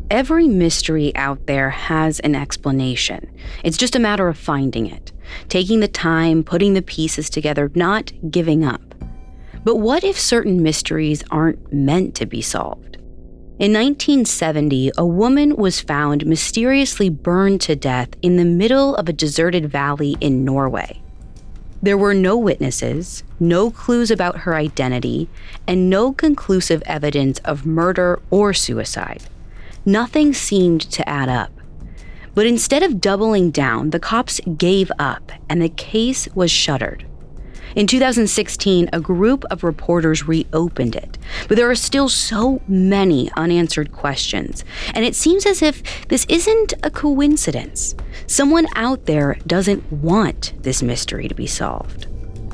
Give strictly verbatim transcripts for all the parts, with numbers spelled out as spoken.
Every mystery out there has an explanation. It's just a matter of finding it, taking the time, putting the pieces together, not giving up. But what if certain mysteries aren't meant to be solved? In nineteen seventy, a woman was found mysteriously burned to death in the middle of a deserted valley in Norway. There were no witnesses, no clues about her identity, and no conclusive evidence of murder or suicide. Nothing seemed to add up. But instead of doubling down, the cops gave up and the case was shuttered. In two thousand sixteen, a group of reporters reopened it, but there are still so many unanswered questions, and it seems as if this isn't a coincidence. Someone out there doesn't want this mystery to be solved.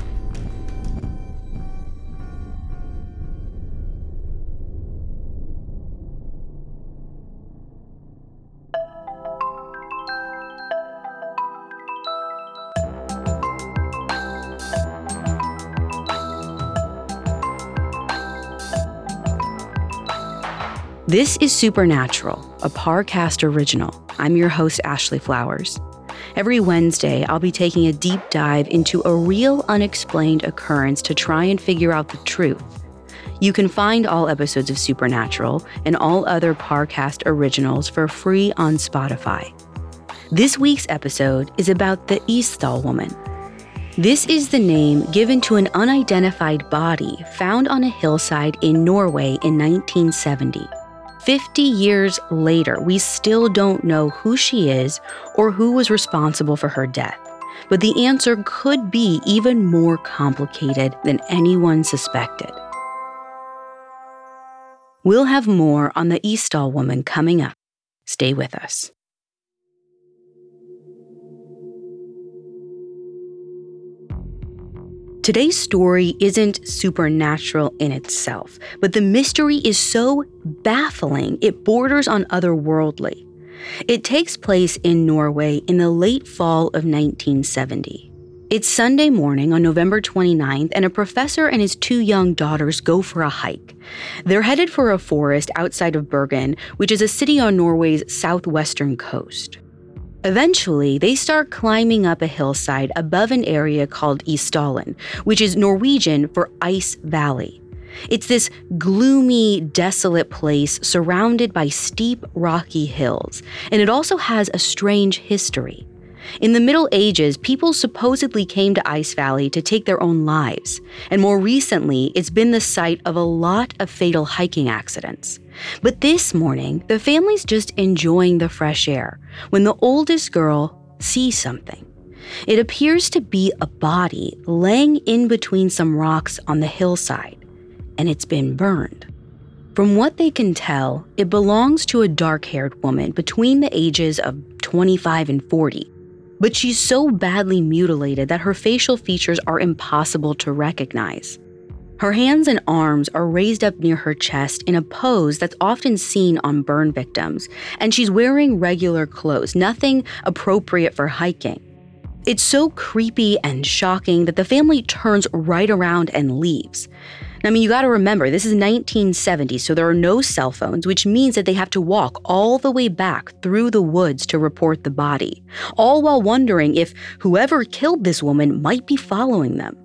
This is Supernatural, a Parcast original. I'm your host, Ashley Flowers. Every Wednesday, I'll be taking a deep dive into a real unexplained occurrence to try and figure out the truth. You can find all episodes of Supernatural and all other Parcast originals for free on Spotify. This week's episode is about the Isdal woman. This is the name given to an unidentified body found on a hillside in Norway in nineteen seventy. Fifty years later, we still don't know who she is or who was responsible for her death. But the answer could be even more complicated than anyone suspected. We'll have more on the Isdal woman coming up. Stay with us. Today's story isn't supernatural in itself, but the mystery is so baffling it borders on otherworldly. It takes place in Norway in the late fall of nineteen seventy. It's Sunday morning on November twenty-ninth, and a professor and his two young daughters go for a hike. They're headed for a forest outside of Bergen, which is a city on Norway's southwestern coast. Eventually, they start climbing up a hillside above an area called Isdalen, which is Norwegian for Ice Valley. It's this gloomy, desolate place surrounded by steep, rocky hills, and it also has a strange history. In the Middle Ages, people supposedly came to Ice Valley to take their own lives, and more recently, it's been the site of a lot of fatal hiking accidents. But this morning, the family's just enjoying the fresh air when the oldest girl sees something. It appears to be a body laying in between some rocks on the hillside, and it's been burned. From what they can tell, it belongs to a dark-haired woman between the ages of twenty-five and forty. But she's so badly mutilated that her facial features are impossible to recognize. Her hands and arms are raised up near her chest in a pose that's often seen on burn victims, and she's wearing regular clothes, nothing appropriate for hiking. It's so creepy and shocking that the family turns right around and leaves. I mean, you gotta remember, this is nineteen seventy, so there are no cell phones, which means that they have to walk all the way back through the woods to report the body, all while wondering if whoever killed this woman might be following them.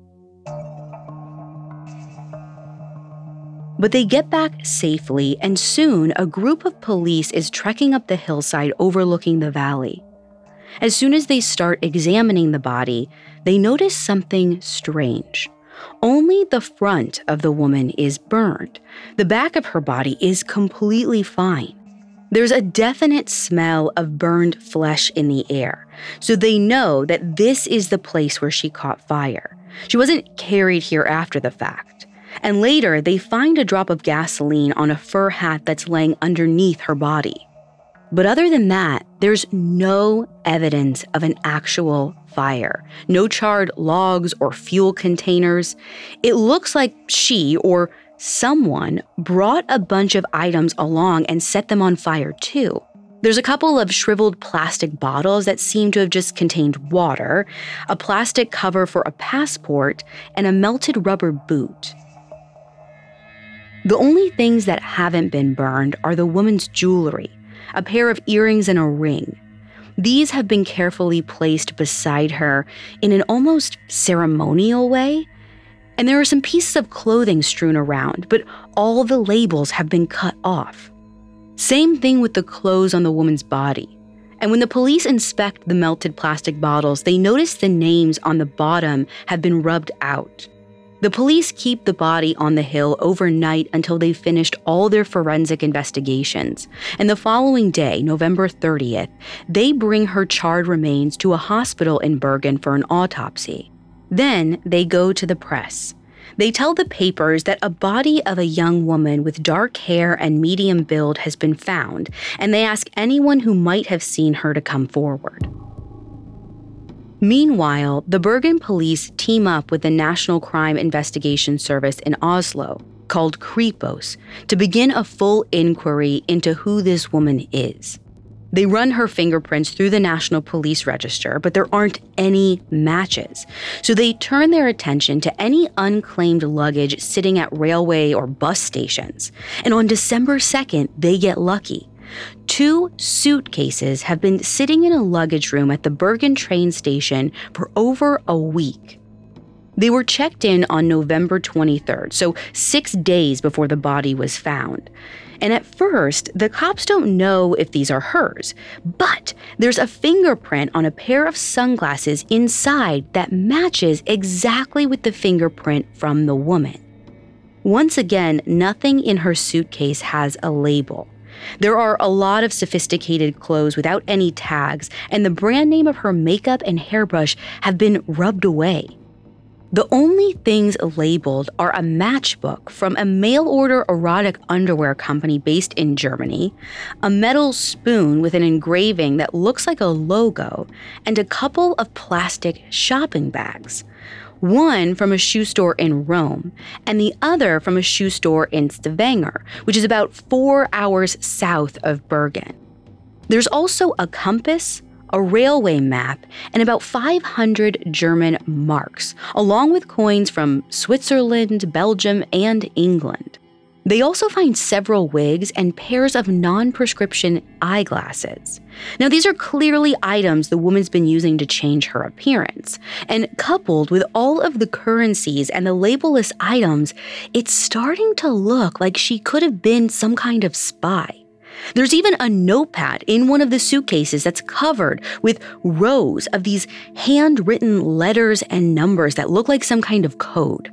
But they get back safely, and soon a group of police is trekking up the hillside overlooking the valley. As soon as they start examining the body, they notice something strange. Only the front of the woman is burned. The back of her body is completely fine. There's a definite smell of burned flesh in the air, so they know that this is the place where she caught fire. She wasn't carried here after the fact. And later, they find a drop of gasoline on a fur hat that's laying underneath her body. But other than that, there's no evidence of an actual fire. No charred logs or fuel containers. It looks like she or someone brought a bunch of items along and set them on fire too. There's a couple of shriveled plastic bottles that seem to have just contained water, a plastic cover for a passport, and a melted rubber boot. The only things that haven't been burned are the woman's jewelry, a pair of earrings and a ring. These have been carefully placed beside her in an almost ceremonial way. And there are some pieces of clothing strewn around, but all the labels have been cut off. Same thing with the clothes on the woman's body. And when the police inspect the melted plastic bottles, they notice the names on the bottom have been rubbed out. The police keep the body on the hill overnight until they've finished all their forensic investigations. And the following day, November thirtieth, they bring her charred remains to a hospital in Bergen for an autopsy. Then they go to the press. They tell the papers that a body of a young woman with dark hair and medium build has been found, and they ask anyone who might have seen her to come forward. Meanwhile, the Bergen police team up with the National Crime Investigation Service in Oslo, called Kripos, to begin a full inquiry into who this woman is. They run her fingerprints through the National Police Register, but there aren't any matches. So they turn their attention to any unclaimed luggage sitting at railway or bus stations. And on December second, they get lucky. Two suitcases have been sitting in a luggage room at the Bergen train station for over a week. They were checked in on November twenty-third, so six days before the body was found. And at first, the cops don't know if these are hers, but there's a fingerprint on a pair of sunglasses inside that matches exactly with the fingerprint from the woman. Once again, nothing in her suitcase has a label. There are a lot of sophisticated clothes without any tags, and the brand name of her makeup and hairbrush have been rubbed away. The only things labeled are a matchbook from a mail-order erotic underwear company based in Germany, a metal spoon with an engraving that looks like a logo, and a couple of plastic shopping bags. One from a shoe store in Rome, and the other from a shoe store in Stavanger, which is about four hours south of Bergen. There's also a compass, a railway map, and about five hundred German marks, along with coins from Switzerland, Belgium, and England. They also find several wigs and pairs of non-prescription eyeglasses. Now, these are clearly items the woman's been using to change her appearance. And coupled with all of the currencies and the labelless items, it's starting to look like she could have been some kind of spy. There's even a notepad in one of the suitcases that's covered with rows of these handwritten letters and numbers that look like some kind of code.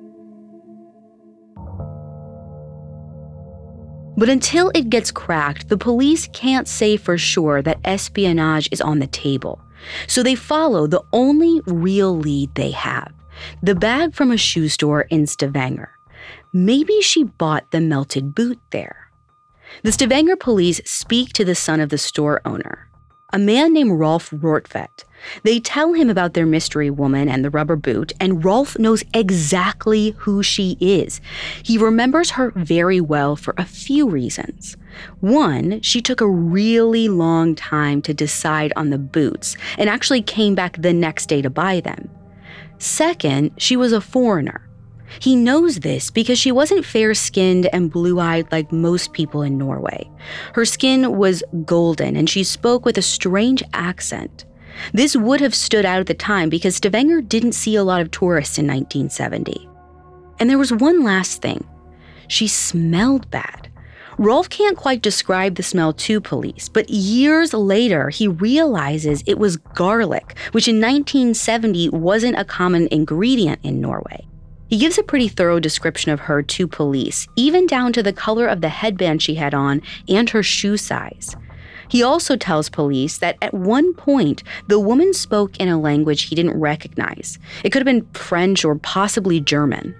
But until it gets cracked, the police can't say for sure that espionage is on the table. So they follow the only real lead they have, the bag from a shoe store in Stavanger. Maybe she bought the melted boot there. The Stavanger police speak to the son of the store owner, a man named Rolf Rortvedt. They tell him about their mystery woman and the rubber boot, and Rolf knows exactly who she is. He remembers her very well for a few reasons. One, she took a really long time to decide on the boots and actually came back the next day to buy them. Second, she was a foreigner. He knows this because she wasn't fair-skinned and blue-eyed like most people in Norway. Her skin was golden, and she spoke with a strange accent. This would have stood out at the time because Stavanger didn't see a lot of tourists in nineteen seventy. And there was one last thing. She smelled bad. Rolf can't quite describe the smell to police, but years later, he realizes it was garlic, which in nineteen seventy wasn't a common ingredient in Norway. He gives a pretty thorough description of her to police, even down to the color of the headband she had on and her shoe size. He also tells police that at one point, the woman spoke in a language he didn't recognize. It could have been French or possibly German.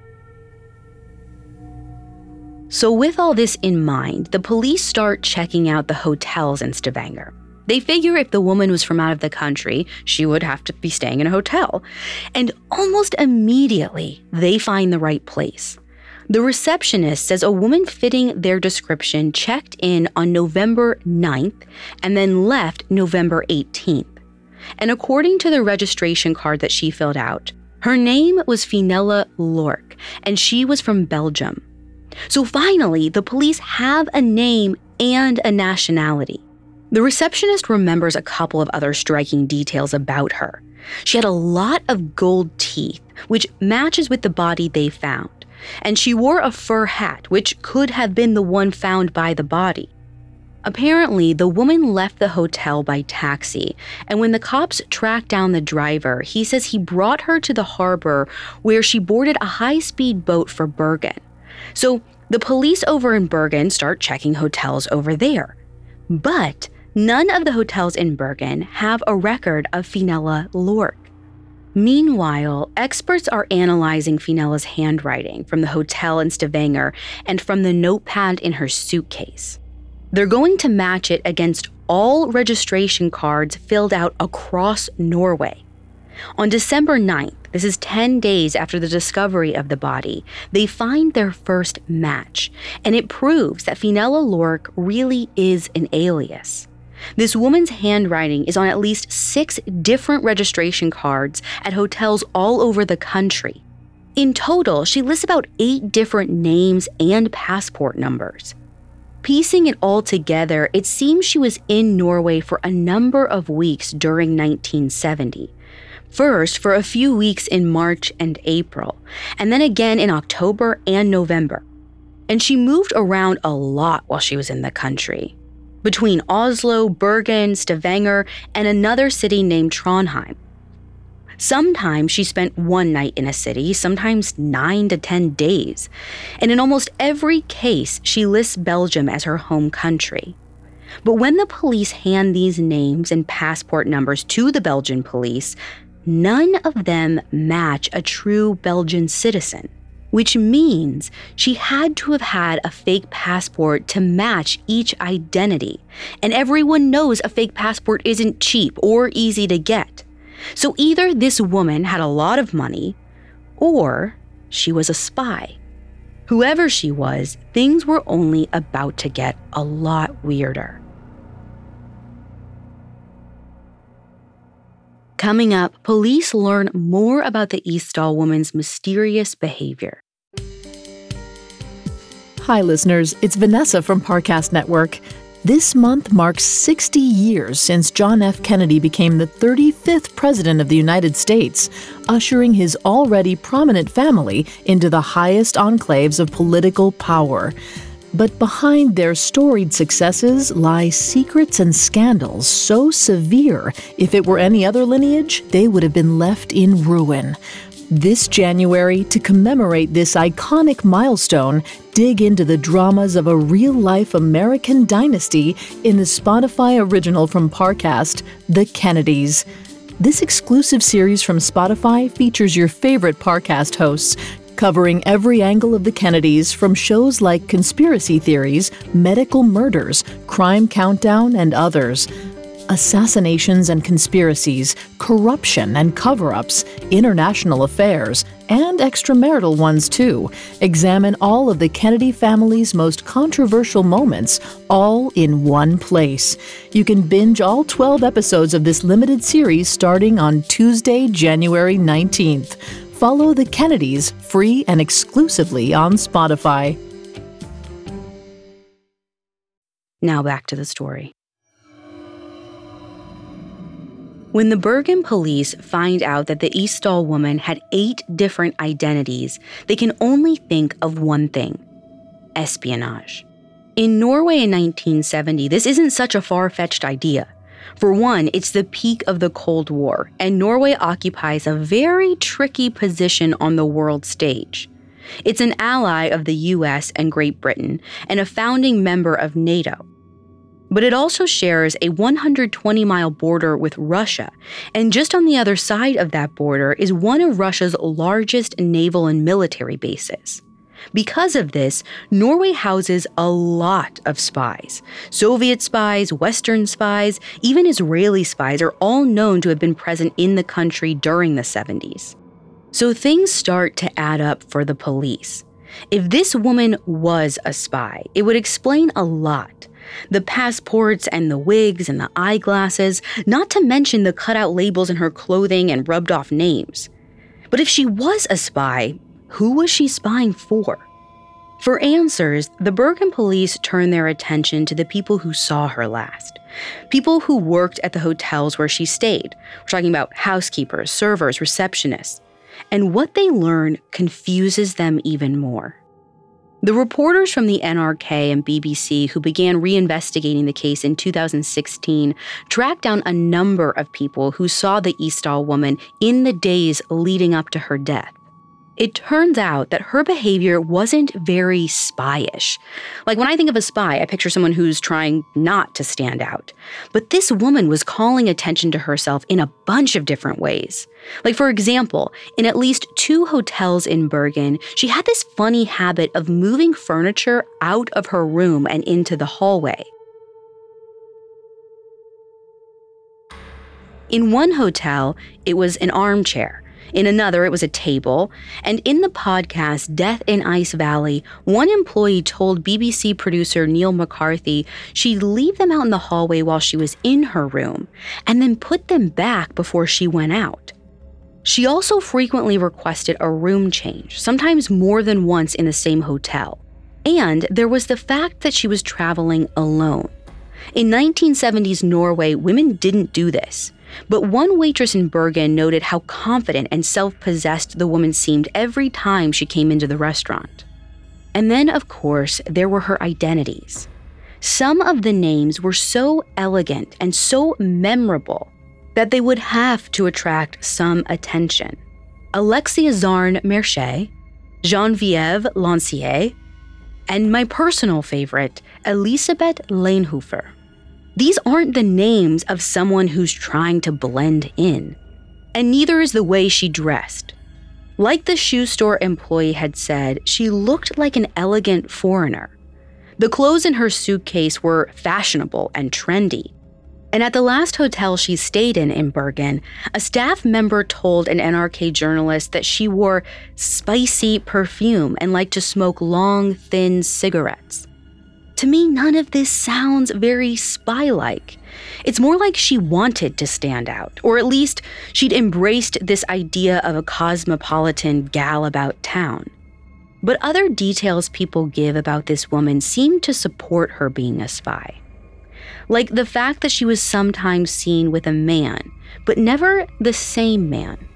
So with all this in mind, the police start checking out the hotels in Stavanger. They figure if the woman was from out of the country, she would have to be staying in a hotel. And almost immediately, they find the right place. The receptionist says a woman fitting their description checked in on November ninth and then left November eighteenth. And according to the registration card that she filled out, her name was Finella Lork, and she was from Belgium. So finally, the police have a name and a nationality. The receptionist remembers a couple of other striking details about her. She had a lot of gold teeth, which matches with the body they found. And she wore a fur hat, which could have been the one found by the body. Apparently, the woman left the hotel by taxi, and when the cops tracked down the driver, he says he brought her to the harbor where she boarded a high-speed boat for Bergen. So the police over in Bergen start checking hotels over there. But none of the hotels in Bergen have a record of Fenella Lorck. Meanwhile, experts are analyzing Fenella's handwriting from the hotel in Stavanger and from the notepad in her suitcase. They're going to match it against all registration cards filled out across Norway. On December ninth, this is ten days after the discovery of the body, they find their first match, and it proves that Fenella Lorck really is an alias. This woman's handwriting is on at least six different registration cards at hotels all over the country. In total, she lists about eight different names and passport numbers. Piecing it all together, it seems she was in Norway for a number of weeks during nineteen seventy. First, for a few weeks in March and April, and then again in October and November. And she moved around a lot while she was in the country, between Oslo, Bergen, Stavanger, and another city named Trondheim. Sometimes she spent one night in a city, sometimes nine to ten days. And in almost every case, she lists Belgium as her home country. But when the police hand these names and passport numbers to the Belgian police, none of them match a true Belgian citizen, which means she had to have had a fake passport to match each identity. And everyone knows a fake passport isn't cheap or easy to get. So either this woman had a lot of money, or she was a spy. Whoever she was, things were only about to get a lot weirder. Coming up, police learn more about the Isdal woman's mysterious behavior. Hi, listeners. It's Vanessa from Parcast Network. This month marks sixty years since John F. Kennedy became the thirty-fifth President of the United States, ushering his already prominent family into the highest enclaves of political power. But behind their storied successes lie secrets and scandals so severe, if it were any other lineage, they would have been left in ruin. This January, to commemorate this iconic milestone, dig into the dramas of a real-life American dynasty in the Spotify original from Parcast, The Kennedys. This exclusive series from Spotify features your favorite Parcast hosts, covering every angle of the Kennedys from shows like Conspiracy Theories, Medical Murders, Crime Countdown, and others. Assassinations and conspiracies, corruption and cover-ups, international affairs, and extramarital ones too. Examine all of the Kennedy family's most controversial moments, all in one place. You can binge all twelve episodes of this limited series starting on Tuesday, January nineteenth. Follow the Kennedys free and exclusively on Spotify. Now back to the story. When the Bergen police find out that the Isdal woman had eight different identities, they can only think of one thing: espionage. In Norway in nineteen seventy, this isn't such a far-fetched idea. For one, it's the peak of the Cold War, and Norway occupies a very tricky position on the world stage. It's an ally of the U S and Great Britain, and a founding member of NATO. But it also shares a one hundred twenty mile border with Russia, and just on the other side of that border is one of Russia's largest naval and military bases. Because of this, Norway houses a lot of spies. Soviet spies, Western spies, even Israeli spies are all known to have been present in the country during the seventies. So things start to add up for the police. If this woman was a spy, it would explain a lot. The passports and the wigs and the eyeglasses, not to mention the cutout labels in her clothing and rubbed off names. But if she was a spy, who was she spying for? For answers, the Bergen police turned their attention to the people who saw her last. People who worked at the hotels where she stayed. We're talking about housekeepers, servers, receptionists. And what they learn confuses them even more. The reporters from the N R K and B B C who began reinvestigating the case in two thousand sixteen tracked down a number of people who saw the Isdal woman in the days leading up to her death. It turns out that her behavior wasn't very spy-ish. Like when I think of a spy, I picture someone who's trying not to stand out. But this woman was calling attention to herself in a bunch of different ways. Like for example, in at least two hotels in Bergen, she had this funny habit of moving furniture out of her room and into the hallway. In one hotel, it was an armchair. In another, it was a table. And in the podcast Death in Ice Valley, one employee told B B C producer Neil McCarthy she'd leave them out in the hallway while she was in her room, and then put them back before she went out. She also frequently requested a room change, sometimes more than once in the same hotel. And there was the fact that she was traveling alone. In nineteen seventies Norway, women didn't do this. But one waitress in Bergen noted how confident and self-possessed the woman seemed every time she came into the restaurant. And then, of course, there were her identities. Some of the names were so elegant and so memorable that they would have to attract some attention. Alexia Zarn Mercier, Geneviève Lancier, and my personal favorite, Elisabeth Leinhofer. These aren't the names of someone who's trying to blend in. And neither is the way she dressed. Like the shoe store employee had said, she looked like an elegant foreigner. The clothes in her suitcase were fashionable and trendy. And at the last hotel she stayed in in Bergen, a staff member told an N R K journalist that she wore spicy perfume and liked to smoke long, thin cigarettes. To me, none of this sounds very spy-like. It's more like she wanted to stand out, or at least she'd embraced this idea of a cosmopolitan gal about town. But other details people give about this woman seem to support her being a spy. Like the fact that she was sometimes seen with a man, but never the same man.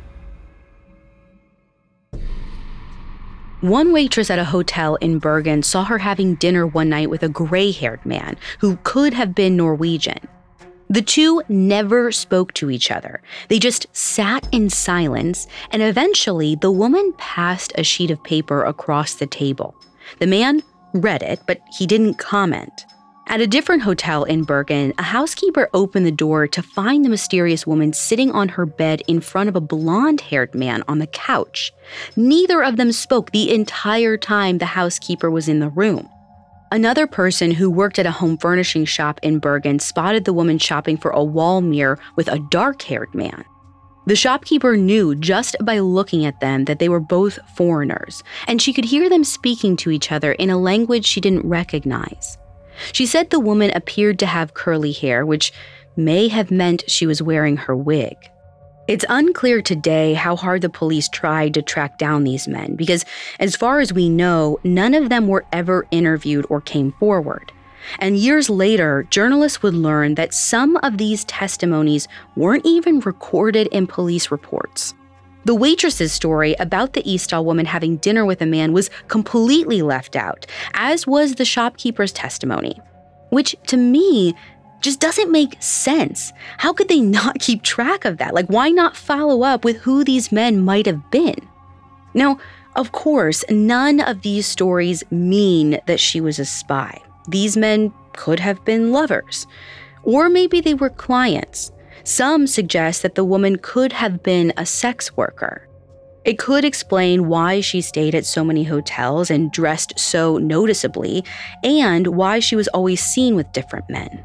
One waitress at a hotel in Bergen saw her having dinner one night with a gray-haired man who could have been Norwegian. The two never spoke to each other. They just sat in silence, and eventually the woman passed a sheet of paper across the table. The man read it, but he didn't comment. At a different hotel in Bergen, a housekeeper opened the door to find the mysterious woman sitting on her bed in front of a blonde-haired man on the couch. Neither of them spoke the entire time the housekeeper was in the room. Another person who worked at a home furnishing shop in Bergen spotted the woman shopping for a wall mirror with a dark-haired man. The shopkeeper knew just by looking at them that they were both foreigners, and she could hear them speaking to each other in a language she didn't recognize. She said the woman appeared to have curly hair, which may have meant she was wearing her wig. It's unclear today how hard the police tried to track down these men, because as far as we know, none of them were ever interviewed or came forward. And years later, journalists would learn that some of these testimonies weren't even recorded in police reports. The waitress's story about the Isdal woman having dinner with a man was completely left out, as was the shopkeeper's testimony, which to me just doesn't make sense. How could they not keep track of that? Like, why not follow up with who these men might have been? Now, of course, none of these stories mean that she was a spy. These men could have been lovers, or maybe they were clients. Some suggest that the woman could have been a sex worker. It could explain why she stayed at so many hotels and dressed so noticeably, and why she was always seen with different men.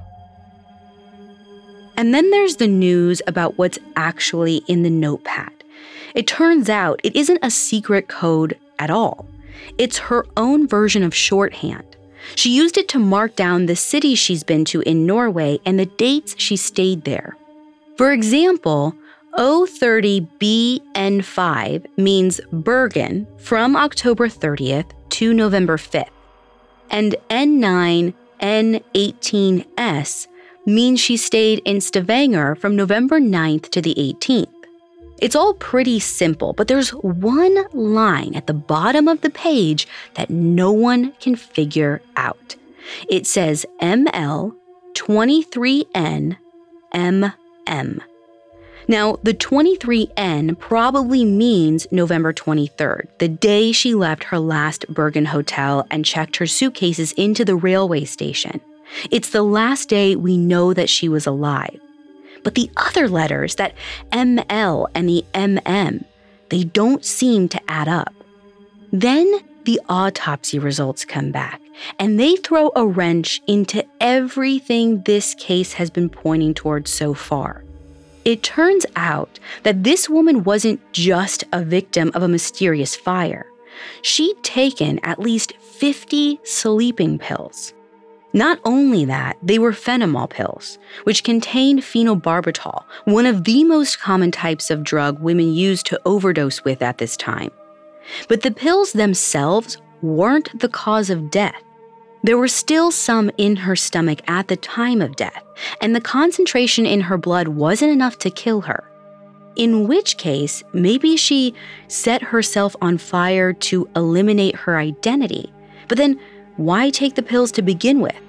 And then there's the news about what's actually in the notepad. It turns out it isn't a secret code at all. It's her own version of shorthand. She used it to mark down the cities she's been to in Norway and the dates she stayed there. For example, O thirty B N five means Bergen from October thirtieth to November fifth. And N nine N eighteen S means she stayed in Stavanger from November ninth to the eighteenth. It's all pretty simple, but there's one line at the bottom of the page that no one can figure out. It says M L twenty-three N M M. Now, the twenty-three N probably means November twenty-third, the day she left her last Bergen hotel and checked her suitcases into the railway station. It's the last day we know that she was alive. But the other letters, that M L and the M M, they don't seem to add up. Then the autopsy results come back, and they throw a wrench into everything this case has been pointing towards so far. It turns out that this woman wasn't just a victim of a mysterious fire. She'd taken at least fifty sleeping pills. Not only that, they were phenamol pills, which contained phenobarbital, one of the most common types of drug women used to overdose with at this time. But the pills themselves weren't the cause of death. There were still some in her stomach at the time of death, and the concentration in her blood wasn't enough to kill her. In which case, maybe she set herself on fire to eliminate her identity. But then, why take the pills to begin with?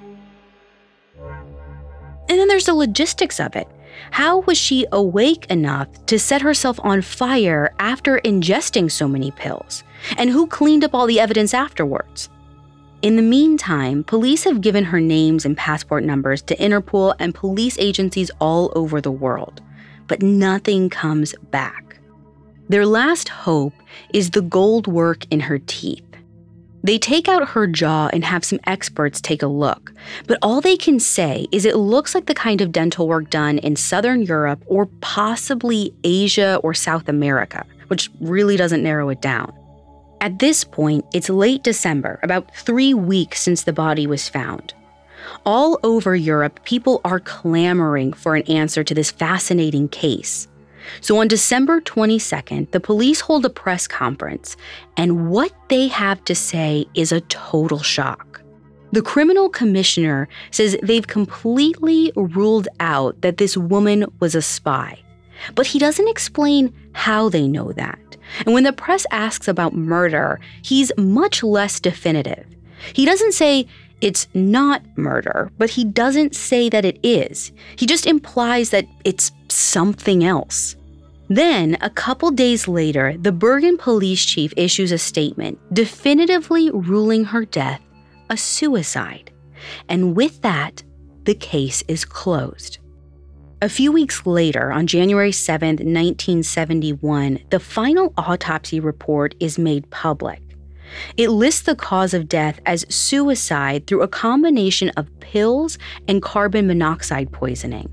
And then there's the logistics of it. How was she awake enough to set herself on fire after ingesting so many pills? And who cleaned up all the evidence afterwards? In the meantime, police have given her names and passport numbers to Interpol and police agencies all over the world, but nothing comes back. Their last hope is the gold work in her teeth. They take out her jaw and have some experts take a look, but all they can say is it looks like the kind of dental work done in Southern Europe or possibly Asia or South America, which really doesn't narrow it down. At this point, it's late December, about three weeks since the body was found. All over Europe, people are clamoring for an answer to this fascinating case. So on December twenty-second, the police hold a press conference, and what they have to say is a total shock. The criminal commissioner says they've completely ruled out that this woman was a spy, but he doesn't explain how they know that. And when the press asks about murder, he's much less definitive. He doesn't say it's not murder, but he doesn't say that it is. He just implies that it's something else. Then, a couple days later, the Bergen police chief issues a statement definitively ruling her death a suicide. And with that, the case is closed. A few weeks later, on January seventh, nineteen seventy-one, the final autopsy report is made public. It lists the cause of death as suicide through a combination of pills and carbon monoxide poisoning.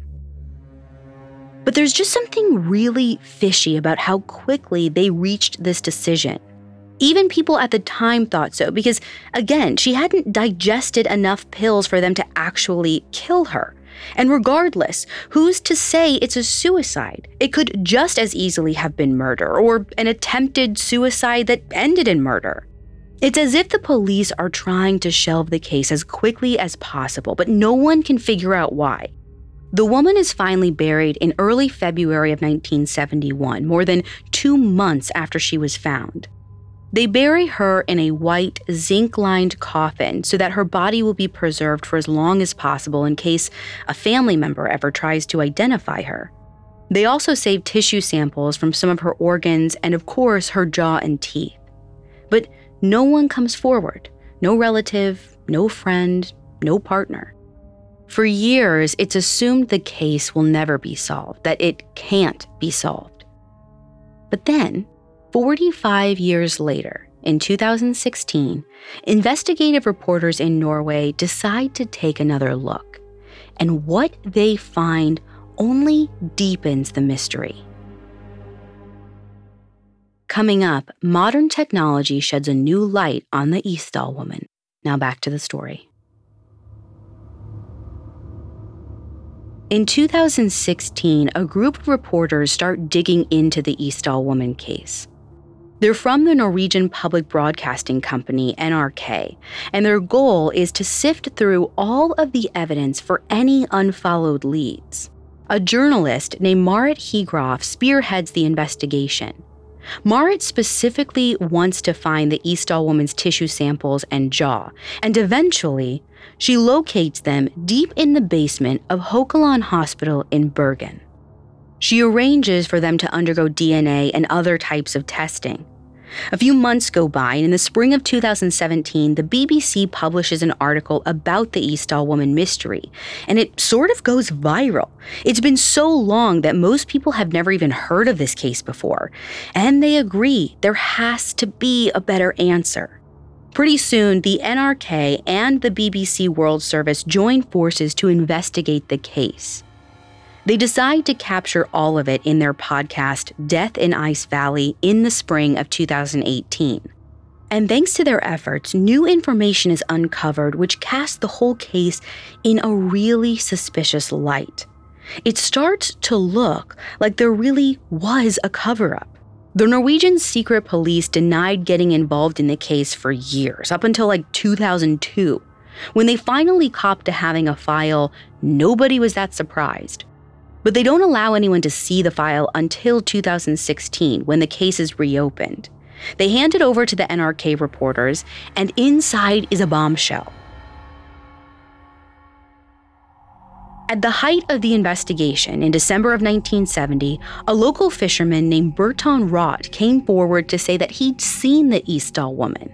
But there's just something really fishy about how quickly they reached this decision. Even people at the time thought so because, again, she hadn't digested enough pills for them to actually kill her. And regardless, who's to say it's a suicide? It could just as easily have been murder or an attempted suicide that ended in murder. It's as if the police are trying to shelve the case as quickly as possible, but no one can figure out why. The woman is finally buried in early February of nineteen seventy-one, more than two months after she was found. They bury her in a white, zinc-lined coffin so that her body will be preserved for as long as possible in case a family member ever tries to identify her. They also save tissue samples from some of her organs and, of course, her jaw and teeth. But no one comes forward. No relative, no friend, no partner. For years, it's assumed the case will never be solved, that it can't be solved. But then, forty-five years later, in two thousand sixteen, investigative reporters in Norway decide to take another look. And what they find only deepens the mystery. Coming up, modern technology sheds a new light on the Isdal woman. Now back to the story. In two thousand sixteen, a group of reporters start digging into the Isdal woman case. They're from the Norwegian Public Broadcasting Company, N R K, and their goal is to sift through all of the evidence for any unfollowed leads. A journalist named Marit Hegroth spearheads the investigation. Marit specifically wants to find the Isdal woman's tissue samples and jaw, and eventually, she locates them deep in the basement of Haukeland Hospital in Bergen. She arranges for them to undergo D N A and other types of testing. A few months go by, and in the spring of two thousand seventeen, the B B C publishes an article about the Isdal woman mystery, and it sort of goes viral. It's been so long that most people have never even heard of this case before, and they agree there has to be a better answer. Pretty soon, the N R K and the B B C World Service join forces to investigate the case. They decide to capture all of it in their podcast, Death in Ice Valley, in the spring of two thousand eighteen. And thanks to their efforts, new information is uncovered which casts the whole case in a really suspicious light. It starts to look like there really was a cover-up. The Norwegian secret police denied getting involved in the case for years, up until like two thousand two. When they finally copped to having a file, nobody was that surprised. But they don't allow anyone to see the file until two thousand sixteen, when the case is reopened. They hand it over to the N R K reporters, and inside is a bombshell. At the height of the investigation, in December of nineteen seventy, a local fisherman named Berton Roth came forward to say that he'd seen the Isdal woman.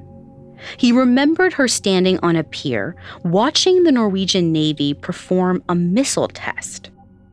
He remembered her standing on a pier, watching the Norwegian Navy perform a missile test.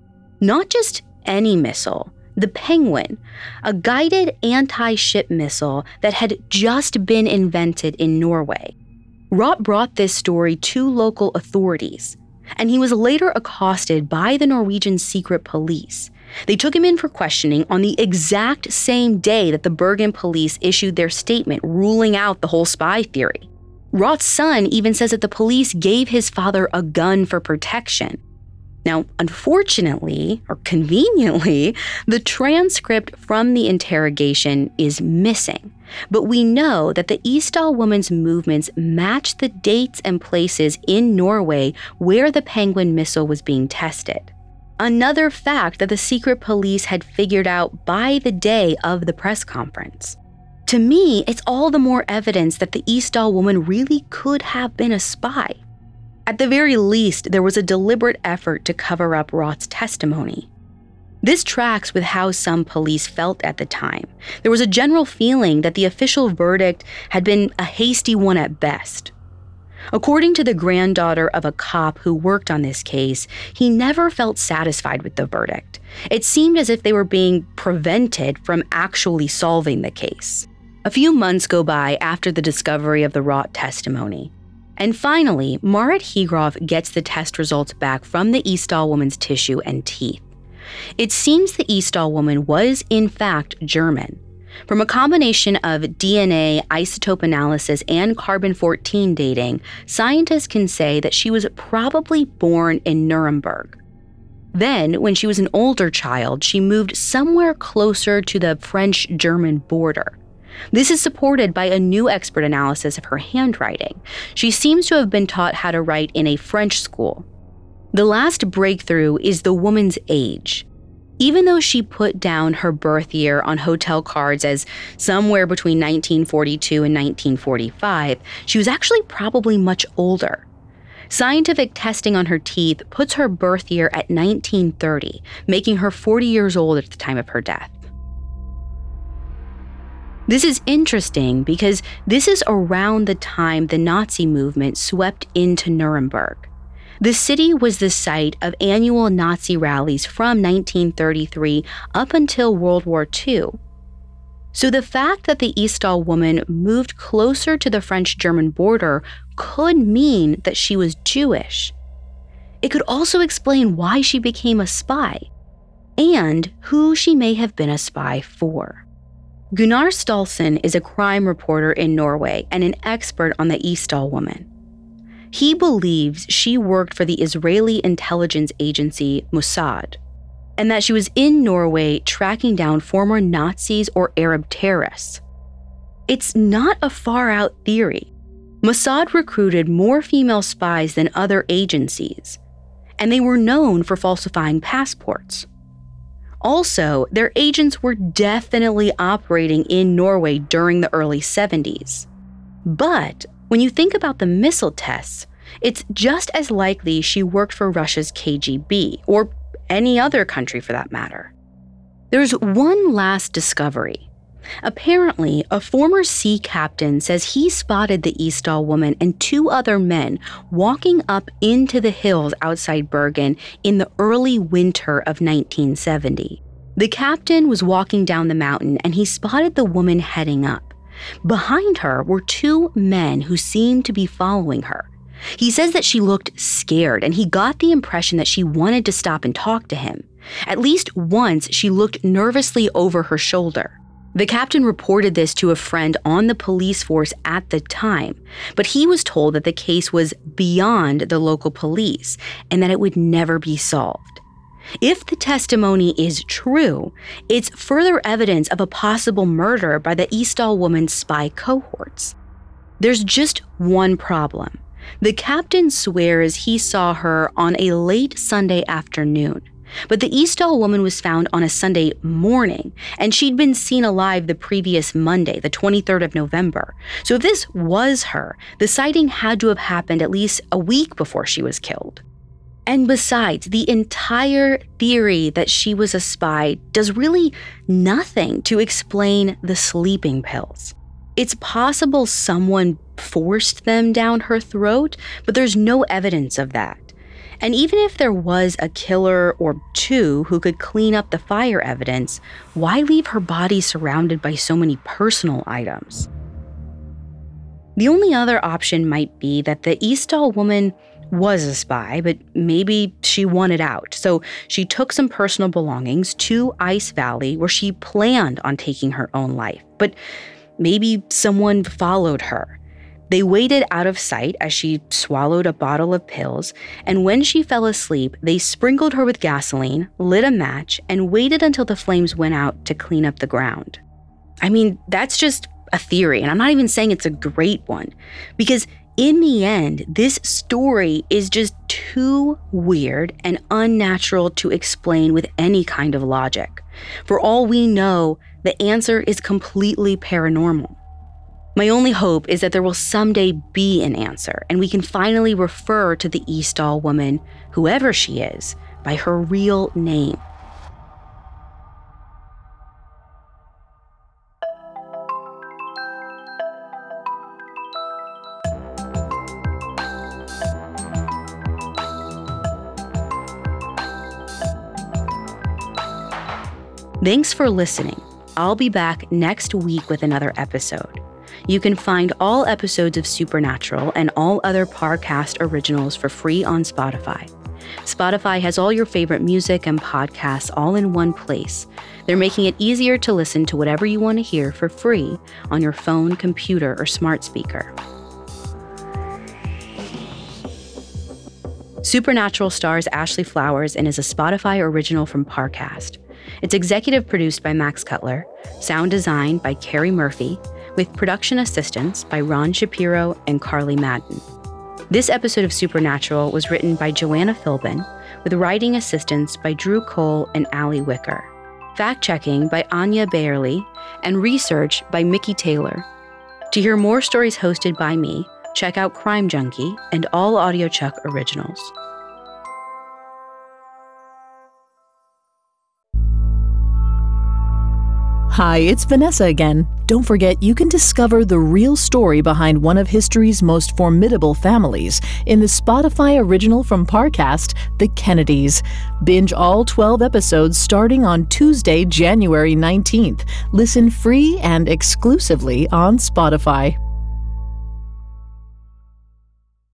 Not just any missile, the Penguin, a guided anti-ship missile that had just been invented in Norway. Roth brought this story to local authorities, and he was later accosted by the Norwegian secret police. They took him in for questioning on the exact same day that the Bergen police issued their statement ruling out the whole spy theory. Roth's son even says that the police gave his father a gun for protection. Now, unfortunately, or conveniently, the transcript from the interrogation is missing, but we know that the Isdal woman's movements match the dates and places in Norway where the Penguin missile was being tested. Another fact that the secret police had figured out by the day of the press conference. To me, it's all the more evidence that the Isdal woman really could have been a spy. At the very least, there was a deliberate effort to cover up Roth's testimony. This tracks with how some police felt at the time. There was a general feeling that the official verdict had been a hasty one at best. According to the granddaughter of a cop who worked on this case, he never felt satisfied with the verdict. It seemed as if they were being prevented from actually solving the case. A few months go by after the discovery of the Roth testimony. And finally, Marit Hegroth gets the test results back from the Isdal woman's tissue and teeth. It seems the Isdal woman was, in fact, German. From a combination of D N A, isotope analysis, and carbon fourteen dating, scientists can say that she was probably born in Nuremberg. Then, when she was an older child, she moved somewhere closer to the French-German border. This is supported by a new expert analysis of her handwriting. She seems to have been taught how to write in a French school. The last breakthrough is the woman's age. Even though she put down her birth year on hotel cards as somewhere between nineteen forty-two and nineteen forty-five, she was actually probably much older. Scientific testing on her teeth puts her birth year at nineteen thirty, making her forty years old at the time of her death. This is interesting because this is around the time the Nazi movement swept into Nuremberg. The city was the site of annual Nazi rallies from nineteen thirty-three up until World War Two. So the fact that the Isdal woman moved closer to the French-German border could mean that she was Jewish. It could also explain why she became a spy, and who she may have been a spy for. Gunnar Staalsen is a crime reporter in Norway and an expert on the Isdal woman. He believes she worked for the Israeli intelligence agency Mossad, and that she was in Norway tracking down former Nazis or Arab terrorists. it's not a far-out theory. Mossad recruited more female spies than other agencies, and they were known for falsifying passports. Also, their agents were definitely operating in Norway during the early seventies. But when you think about the missile tests, it's just as likely she worked for Russia's K G B, or any other country for that matter. There's one last discovery. Apparently, a former sea captain says he spotted the Isdal woman and two other men walking up into the hills outside Bergen in the early winter of nineteen seventy. The captain was walking down the mountain and he spotted the woman heading up. Behind her were two men who seemed to be following her. He says that she looked scared and he got the impression that she wanted to stop and talk to him. At least once, she looked nervously over her shoulder. The captain reported this to a friend on the police force at the time, but he was told that the case was beyond the local police and that it would never be solved. If the testimony is true, it's further evidence of a possible murder by the Isdal woman's spy cohorts. There's just one problem. The captain swears he saw her on a late Sunday afternoon. But the Isdal woman was found on a Sunday morning, and she'd been seen alive the previous Monday, the twenty-third of November. So if this was her, the sighting had to have happened at least a week before she was killed. And besides, the entire theory that she was a spy does really nothing to explain the sleeping pills. It's possible someone forced them down her throat, but there's no evidence of that. And even if there was a killer or two who could clean up the fire evidence, why leave her body surrounded by so many personal items? The only other option might be that the Isdal woman was a spy, but maybe she wanted out. So she took some personal belongings to Ice Valley where she planned on taking her own life. But maybe someone followed her. They waited out of sight as she swallowed a bottle of pills, and when she fell asleep, they sprinkled her with gasoline, lit a match, and waited until the flames went out to clean up the ground. I mean, that's just a theory, and I'm not even saying it's a great one, because in the end, this story is just too weird and unnatural to explain with any kind of logic. For all we know, the answer is completely paranormal. My only hope is that there will someday be an answer, and we can finally refer to the Isdal woman, whoever she is, by her real name. Thanks for listening. I'll be back next week with another episode. You can find all episodes of Supernatural and all other Parcast originals for free on Spotify. Spotify has all your favorite music and podcasts all in one place. They're making it easier to listen to whatever you want to hear for free on your phone, computer, or smart speaker. Supernatural stars Ashley Flowers and is a Spotify original from Parcast. It's executive produced by Max Cutler, sound designed by Carrie Murphy, with production assistance by Ron Shapiro and Carly Madden. This episode of Supernatural was written by Joanna Philbin, with writing assistance by Drew Cole and Allie Wicker, fact-checking by Anya Bayerly, and research by Mickey Taylor. To hear more stories hosted by me, check out Crime Junkie and all AudioChuck originals. Hi, it's Vanessa again. Don't forget, you can discover the real story behind one of history's most formidable families in the Spotify original from Parcast, The Kennedys. Binge all twelve episodes starting on Tuesday, January nineteenth. Listen free and exclusively on Spotify.